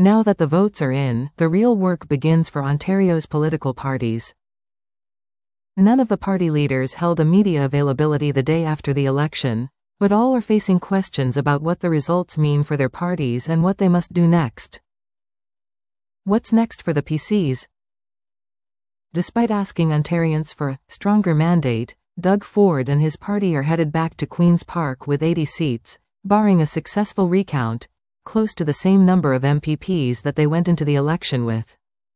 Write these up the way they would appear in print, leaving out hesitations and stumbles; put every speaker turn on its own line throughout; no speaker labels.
Now that the votes are in, the real work begins for Ontario's political parties. None of the party leaders held a media availability the day after the election, but all are facing questions about what the results mean for their parties and what they must do next. What's next for the PCs? Despite asking Ontarians for a stronger mandate, Doug Ford and his party are headed back to Queen's Park with 80 seats, barring a successful recount, close to the same number of MPPs that they went into the election with.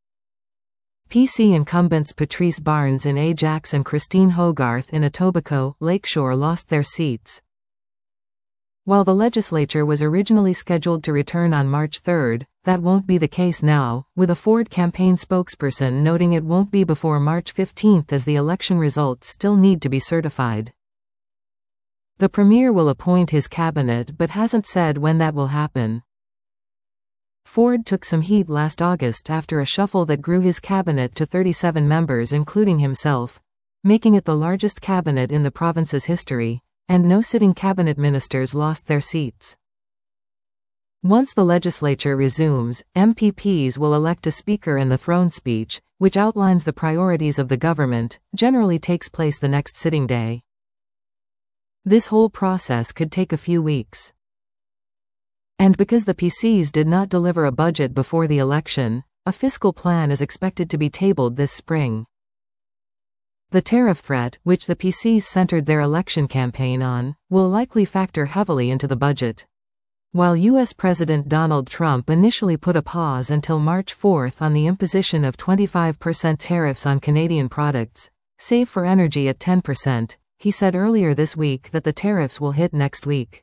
PC incumbents Patrice Barnes in Ajax and Christine Hogarth in Etobicoke Lakeshore lost their seats. While the legislature was originally scheduled to return on March 3, that won't be the case now, with a Ford campaign spokesperson noting it won't be before March 15 as the election results still need to be certified. The Premier will appoint his cabinet but hasn't said when that will happen. Ford took some heat last August after a shuffle that grew his cabinet to 37 members including himself, making it the largest cabinet in the province's history, and no sitting cabinet ministers lost their seats. Once the legislature resumes, MPPs will elect a speaker and the throne speech, which outlines the priorities of the government, generally takes place the next sitting day. This whole process could take a few weeks. And because the PCs did not deliver a budget before the election, a fiscal plan is expected to be tabled this spring. The tariff threat, which the PCs centered their election campaign on, will likely factor heavily into the budget. While U.S. President Donald Trump initially put a pause until March 4 on the imposition of 25% tariffs on Canadian products, save for energy at 10%, he said earlier this week that the tariffs will hit next week.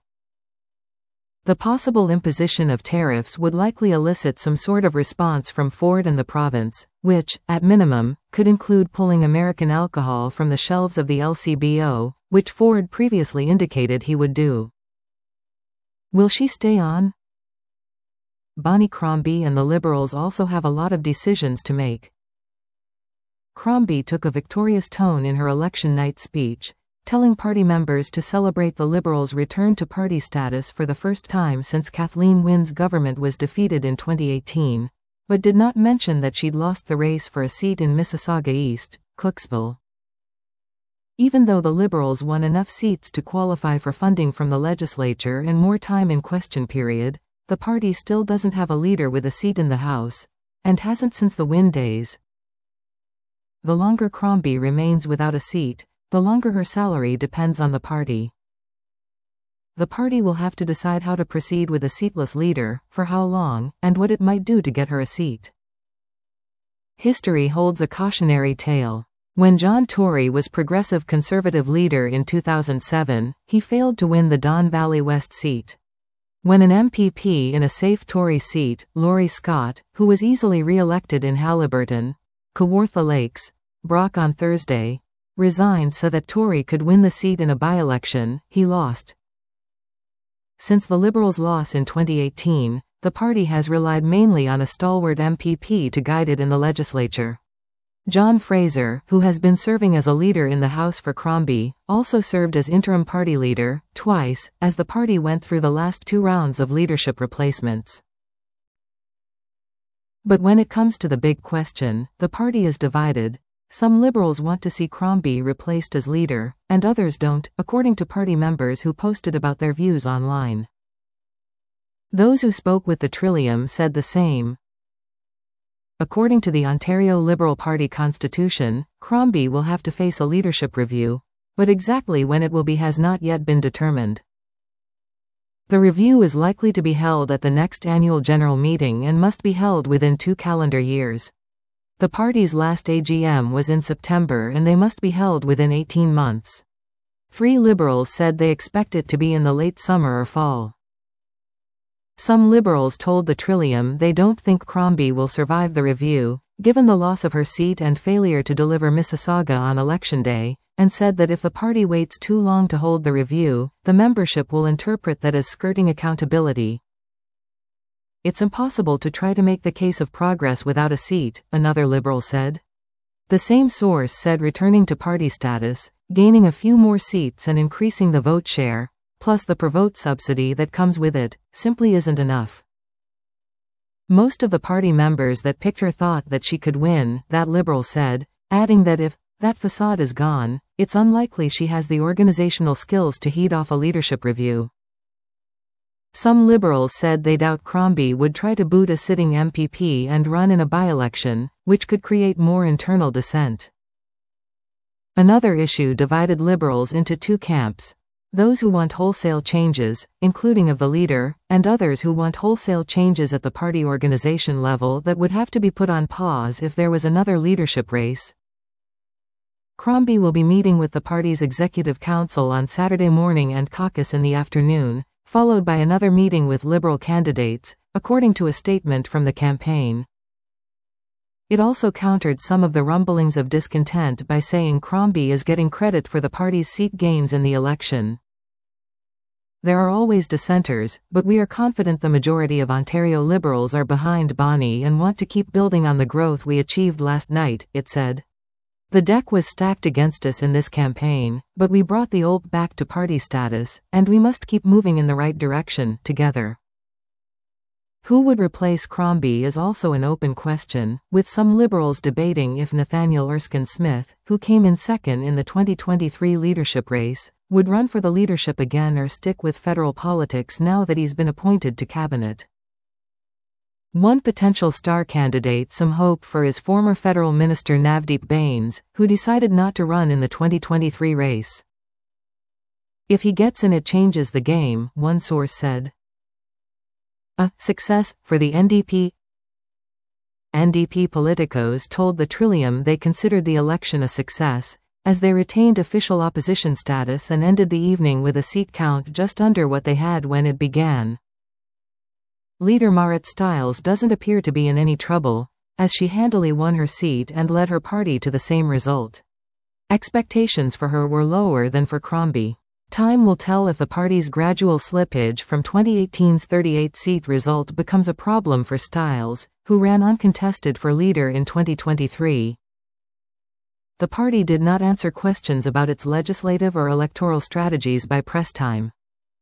The possible imposition of tariffs would likely elicit some sort of response from Ford and the province, which, at minimum, could include pulling American alcohol from the shelves of the LCBO, which Ford previously indicated he would do. Will she stay on? Bonnie Crombie and the Liberals also have a lot of decisions to make. Crombie took a victorious tone in her election night speech, telling party members to celebrate the Liberals' return to party status for the first time since Kathleen Wynne's government was defeated in 2018, but did not mention that she'd lost the race for a seat in Mississauga East, Cooksville. Even though the Liberals won enough seats to qualify for funding from the legislature and more time in question period, the party still doesn't have a leader with a seat in the House, and hasn't since the Wynne days. The longer Crombie remains without a seat, the longer her salary depends on the party. The party will have to decide how to proceed with a seatless leader, for how long, and what it might do to get her a seat. History holds a cautionary tale. When John Tory was Progressive Conservative leader in 2007, he failed to win the Don Valley West seat. When an MPP in a safe Tory seat, Laurie Scott, who was easily re-elected in Haliburton, Kawartha Lakes, Brock on Thursday, resigned so that Tory could win the seat in a by-election, he lost. Since the Liberals' loss in 2018, the party has relied mainly on a stalwart MPP to guide it in the legislature. John Fraser, who has been serving as a leader in the House for Crombie, also served as interim party leader, twice, as the party went through the last two rounds of leadership replacements. But when it comes to the big question, the party is divided. Some Liberals want to see Crombie replaced as leader, and others don't, according to party members who posted about their views online. Those who spoke with the Trillium said the same. According to the Ontario Liberal Party constitution, Crombie will have to face a leadership review, but exactly when it will be has not yet been determined. The review is likely to be held at the next annual general meeting and must be held within 2 calendar years. The party's last AGM was in September and they must be held within 18 months. 3 Liberals said they expect it to be in the late summer or fall. Some Liberals told the Trillium they don't think Crombie will survive the review, given the loss of her seat and failure to deliver Mississauga on Election Day, and said that if the party waits too long to hold the review, the membership will interpret that as skirting accountability. It's impossible to try to make the case of progress without a seat, another Liberal said. The same source said returning to party status, gaining a few more seats and increasing the vote share, plus the per vote subsidy that comes with it, simply isn't enough. Most of the party members that picked her thought that she could win, that Liberal said, adding that if that facade is gone, it's unlikely she has the organizational skills to head off a leadership review. Some Liberals said they doubt Crombie would try to boot a sitting MPP and run in a by-election, which could create more internal dissent. Another issue divided Liberals into two camps: those who want wholesale changes, including of the leader, and others who want wholesale changes at the party organization level that would have to be put on pause if there was another leadership race. Crombie will be meeting with the party's executive council on Saturday morning and caucus in the afternoon, followed by another meeting with Liberal candidates, according to a statement from the campaign. It also countered some of the rumblings of discontent by saying Crombie is getting credit for the party's seat gains in the election. There are always dissenters, but we are confident the majority of Ontario Liberals are behind Bonnie and want to keep building on the growth we achieved last night, it said. The deck was stacked against us in this campaign, but we brought the old back to party status, and we must keep moving in the right direction, together. Who would replace Crombie is also an open question, with some Liberals debating if Nathaniel Erskine Smith, who came in second in the 2023 leadership race, would run for the leadership again or stick with federal politics now that he's been appointed to cabinet. One potential star candidate some hope for is former federal minister Navdeep Bains, who decided not to run in the 2023 race. If he gets in, it changes the game, one source said. A success for the NDP. NDP politicos told the Trillium they considered the election a success, as they retained official opposition status and ended the evening with a seat count just under what they had when it began. Leader Marit Stiles doesn't appear to be in any trouble, as she handily won her seat and led her party to the same result. Expectations for her were lower than for Crombie. Time will tell if the party's gradual slippage from 2018's 38-seat result becomes a problem for Stiles, who ran uncontested for leader in 2023. The party did not answer questions about its legislative or electoral strategies by press time.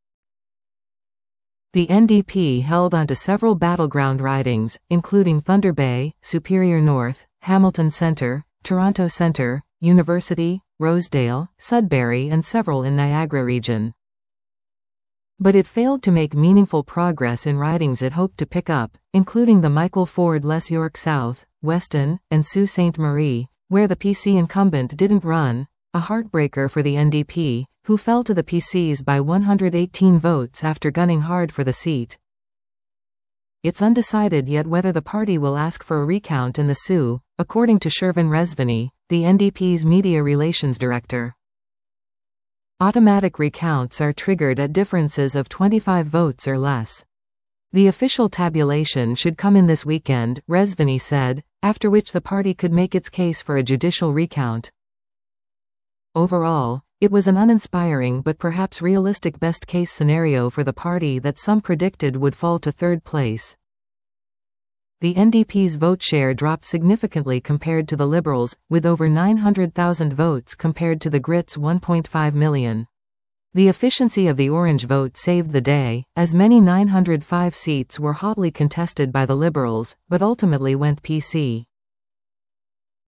The NDP held on to several battleground ridings, including Thunder Bay, Superior North, Hamilton Centre, Toronto Centre, University, Rosedale, Sudbury and several in Niagara region. But it failed to make meaningful progress in ridings it hoped to pick up, including the Michael Ford Les York South, Weston, and Sault Ste. Marie, where the PC incumbent didn't run, a heartbreaker for the NDP, who fell to the PCs by 118 votes after gunning hard for the seat. It's undecided yet whether the party will ask for a recount in the Sault, according to Shervin Resvany, the NDP's media relations director. Automatic recounts are triggered at differences of 25 votes or less. The official tabulation should come in this weekend, Resvany said, after which the party could make its case for a judicial recount. Overall, it was an uninspiring but perhaps realistic best-case scenario for the party that some predicted would fall to third place. The NDP's vote share dropped significantly compared to the Liberals, with over 900,000 votes compared to the Grits' 1.5 million. The efficiency of the Orange vote saved the day, as many 905 seats were hotly contested by the Liberals, but ultimately went PC.